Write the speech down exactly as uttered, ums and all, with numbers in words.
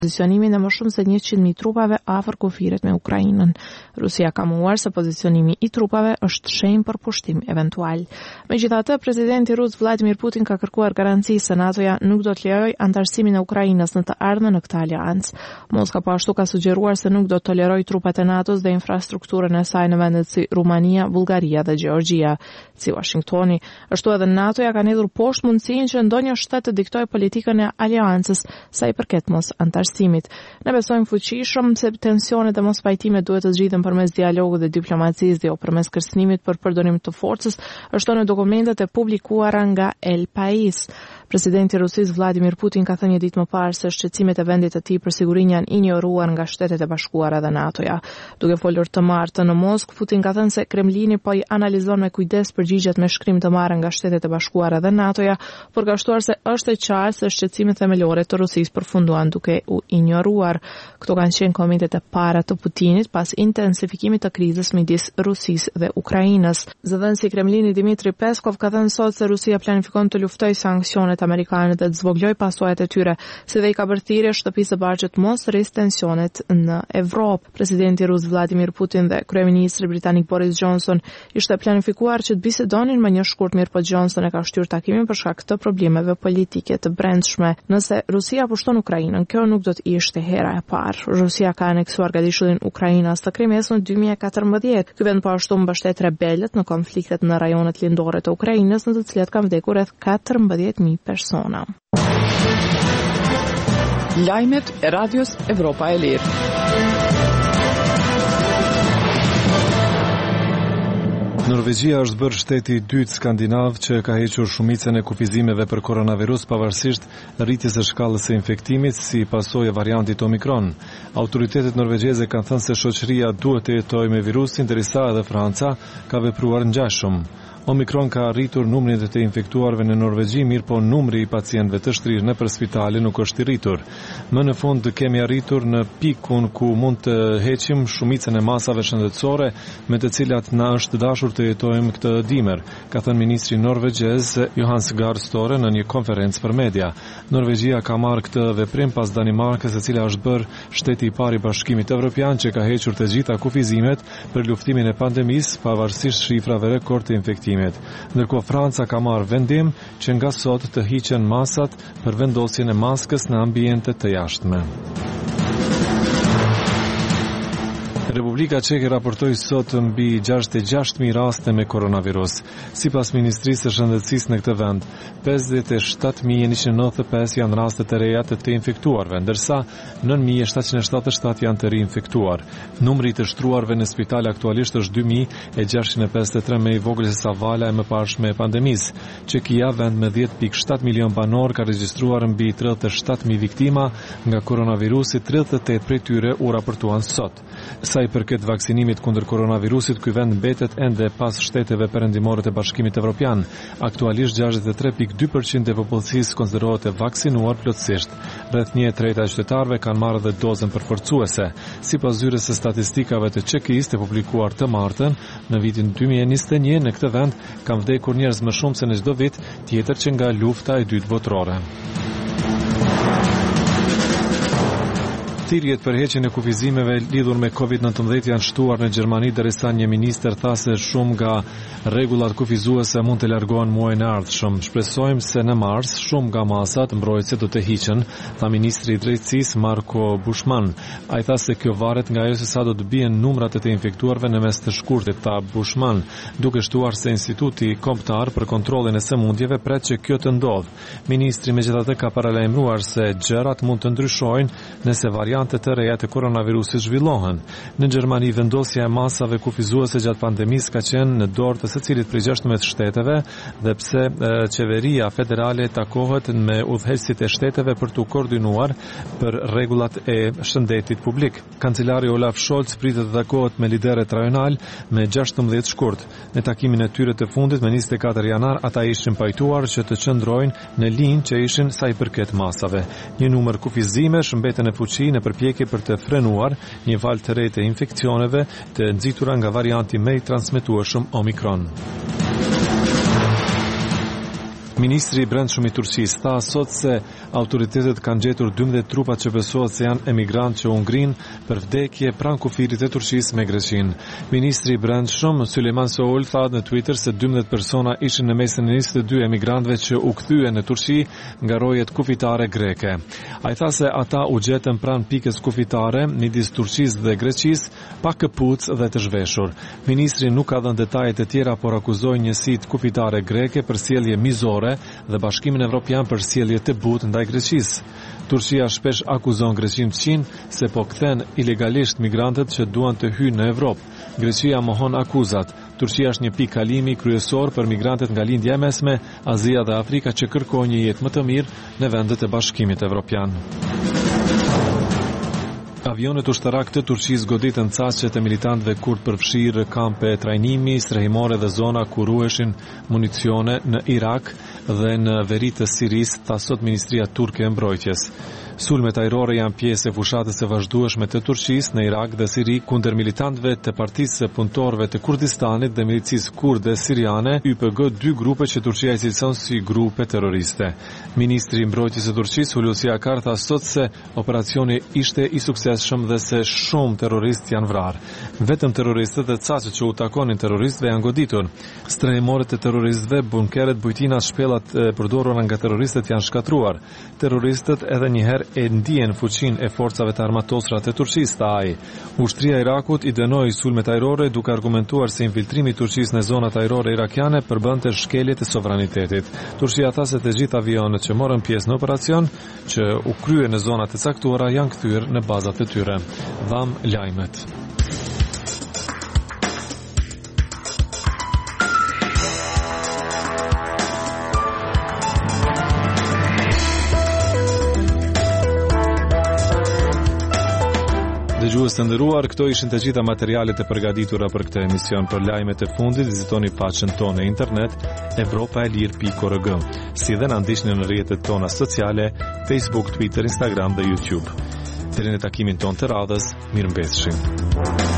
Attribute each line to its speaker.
Speaker 1: pozicionimin e më shumë se njëqind mijë trupave afër kufirit me Ukrainën. Rusia ka mohuar se pozicionimi i trupave është shenjë për pushtim eventual. Megjithatë, presidenti rus Vladimir Putin ka kërkuar garanci se NATO-ja nuk do të lejojë antarësimin e Ukrainës në të ardhmen në këtë aleancë. Moska po ashtu ka sugjeruar se nuk do të tolerojë trupat e NATO-s dhe infrastrukturën e saj në vendet si Rumania, Bullgaria dhe Gjeorgjia. Si Washingtoni, ashtu edhe NATO-ja ka hedhur poshtë mundësinë që ndonjë shtet të diktojë politikën e aleancës sa i përket mos antarësimit. Ne besojmë fuqishëm se tensionet e mos pajtimet duhet të zgjidhen përmes dialogut dhe diplomacisë dhe jo përmes kërcënimit për përdorim të forcës, ashtu në dokumentet e publikuara nga El Pais. Presidenti i Rusisë Vladimir Putin ka thënë një ditë më parë se shqetësimet e vendit të tij për sigurinë janë injoruar nga Shtetet e Bashkuara dhe NATO-ja. Duke folur të martën në Moskë, Putin ka thënë se Kremlini po i analizon me kujdes përgjigjet me shkrim të marrë nga Shtetet e Bashkuara dhe NATO-ja, përgashtuar se është e qartë se shqetësimet themelore të Rusisë përfunduan duke u injoruar. Këto kanë qenë komentet e para të Putinit pas intensifikimit të krizës midis Rusisë dhe Ukrainës. Zëdhënësi i Kremlinit Dmitri Peskov ka thënë sot se Rusia planifikon të luftojë sanksionet amerikane dhe të zvogloj pasojat e tyre, si dhe i ka bërë thirrje shtëpisë së Bashkët mos rris tensionet në Evropë. Presidenti rus Vladimir Putin dhe kryeministri britanik Boris Johnson ishte planifikuar që të bisedonin më një shkurt, mirë po Johnson e ka shtyrë takimin për shkak të problemeve politike të brendshme. Nëse Rusia pushton Ukrainën, kjo nuk do të ishte hera e parë. Rusia ka aneksuar gadishullin Ukrainës të Krimes në dy mijë e katërmbëdhjetë. Ky vend po ashtu mbështet rebelët në konfliktet në rajonet lindore të Ukrainës, në të cilat kanë vdekur rreth katërmbëdhjetë mijë persona.
Speaker 2: Lajmet e Radios Evropa e Lirë.
Speaker 3: Norvegjia është bërë shteti i dytë skandinav që ka hequr shumicën e kufizimeve për koronavirus pavarësisht rritjes së shkallës së infektimit si pasojë e variantit Omikron. Autoritetet norvegjeze kanë thënë se shoqëria duhet të jetojë me virusin, ndërsa edhe Franca ka vepruar ngjashëm. Omikron ka rritur numrin e të infektuarve në Norvegji, mirë po numri i pacientëve të shtrirë nëpër spitale nuk është i rritur. Më në fund kemi arritur në pikun ku mund të heqim shumicën e masave shëndetësore me të cilat na është dashur të jetojmë këtë dimër, ka thënë ministri norvegjez Jonas Gahr Støre në një konferencë për media. Norvegjia ka marrë këtë veprim pas Danimarkës, e cila është bërë shteti i parë i Bashkimit Evropian që ka hequr të gjitha kufizimet për luftimin e pandemisë pavarësisht shifrave rekord të infektimit. Ndërkohë Franca ka marrë vendim që nga sot të hiqen masat për vendosjen e maskës në ambiente të jashtme. Republika Çeke raportoi sot mbi gjashtëdhjetë e gjashtë mijë raste me koronavirus. Sipas Ministrisë së Shëndetësisë në këtë vend, pesëdhjetë e shtatë mijë e njëqind e nëntëdhjetë e pesë janë raste të reja të të infektuarve, ndërsa nëntë mijë e shtatëqind e shtatëdhjetë e shtatë janë të rinfektuar. Numri i të shtruarve në spital aktualisht është dy mijë e gjashtëqind e pesëdhjetë e tre, më i vogël se sa vala e mëparshme e pandemisë. Çekia, vend me dhjetë pikë shtatë milion banor, ka regjistruar mbi tridhjetë e shtatë mijë viktima nga koronavirusi, tridhjetë e tetë prej tyre u raportuan sot. Sa i përket vaksinimit kundër koronavirusit, ky vend mbetet ende pas shteteve perëndimore të Bashkimit Evropian. Aktualisht gjashtëdhjetë e tre pikë dy përqind e popullsisë konsiderohet e vaksinuar plotësisht. Rreth një e treta e qytetarëve kanë marrë dhe dozën përforcuese. Sipas zyrës së statistikave të Çekisë të publikuar të martën, në vitin dy mijë e njëzet e një në këtë vend kanë vdekur njerëz më shumë se në çdo vit tjetër që nga lufta e dytë botërore. Thirrjet për heqjen e kufizimeve lidhur me kovid nëntëmbëdhjetë janë shtuar në Gjermani, derisa një ministër tha se shumë nga rregullat kufizuese mund të largohen muajin e ardhshëm. Shpresojmë se në mars shumë nga masat mbrojtëse do të hiqen, tha ministri i drejtësisë Marco Buschmann. Ai tha se kjo varet nga ajo se sa do të bien numrat e të infektuarve në mes të shkurtit, tha Buschmann, duke shtuar se Instituti Kombëtar për Kontrollin e Sëmundjeve pret që kjo të ndodhë. Ministri megjithatë ka paralajmëruar se gjërat mund të ndryshojnë nëse variantet të reja të koronavirusit zhvillohen. Në Gjermani vendosja e masave kufizuese gjatë pandemisë ka qenë në dorë të secilit prej gjashtëmbëdhjetë shteteve, dhe pse e, qeveria federale takohet me udhëheqësit e shteteve për të koordinuar për rregullat e shëndetit publik. Kancelari Olaf Scholz pritet të takohet me liderët rajonal me gjashtëmbëdhjetë shkurt. Në takimin e tyre të fundit me njëzet e katër janar, ata ishin pajtuar që të qëndrojnë në linjë që ishin sa i përket masave. Një numër kufizimesh mbeten në fuqi në përpjekje për të frenuar një valë të re të infeksioneve të nxitura nga varianti më i transmetueshëm Omikron. Ministri i Brendshëm i Turqisë tha sot se autoritetet kanë gjetur dymbëdhjetë trupa që besohet se janë emigrantë që u ngrin për vdekje pranë kufirit të Turqisë me Greqinë. Ministri i Brendshëm Sulejman Soul tha në Twitter se dymbëdhjetë persona ishin në mesin e njëzet e dy emigrantëve që u kthye në Turqi nga rojet kufitare greke. Ai tha se ata u gjetën pranë pikës kufitare midis Turqisë dhe Greqisë, pa këpucë dhe të zhveshur. Ministri nuk ka dhënë detajet e tjera, por akuzoi njësitë kufitare greke për sjellje mizore dhe Bashkimin Evropian për sjellje të butë ndaj Greqisë. Turqia shpesh akuzon Greqinë Çinë se po kthen ilegalisht migrantët që duan të hyjnë në Evropë. Greqia mohon akuzat. Turqia është një pikë kalimi kryesor për migrantët nga lindja e mesme, Azia dhe Afrika që kërkojnë një jetë më të mirë në vendet e Bashkimit Evropian. Avionet ushtarak të Turqisë goditën caqet e militantëve kurd përfshirë kampe trajnimi, strehimore dhe zona ku ruheshin municione në Irak dhe në veri të Sirisë, tha sot Ministria Turke e Mbrojtjes. Sulmet ajrore janë pjesë e fushatës së vazhdueshme të Turqisë në Irak dhe Siri kundër militantëve të Partisë së Punëtorëve të Kurdistanit dhe milicisë kurde siriane, Y P G, dy grupe që Turqia i cilëson si grupe terroriste. Ministri i Mbrojtjes së Turqisë Hulusi Akar tha sot se operacioni ishte i suksesshëm dhe se shumë terroristë janë vrarë. Vetëm terroristët e caqet që u takonin terroristëve janë goditur. Strehimorët e terroristëve, bunkeret, bujtinat, shpellat e përdorura nga terroristët janë shkatruar. Terroristët edhe një herë e ndihen fuqinë e forcave të armatosura të Turqisë, tha ai. Ushtria e Irakut i dënoi sulmet ajrore duke argumentuar se infiltrimi i Turqisë në zonat ajrore irakiane përbënte shkelje të sovranitetit. Turqia tha se të gjithë avionët që morën pjesë në operacion që u krye në zonat e caktuara janë kthyer në bazat e tyre. Dham lajmet. Dëgjues të nderuar, këto ishin të gjitha materialet e përgatitura për këtë emision. Për lajmet e fundit, vizitoni faqen tonë në internet evropa e lir pikë org. Si dhe na ndiqni në rrjetet tona sociale, Facebook, Twitter, Instagram dhe YouTube. Deri në takimin tonë të radhës, mirëmbësishim.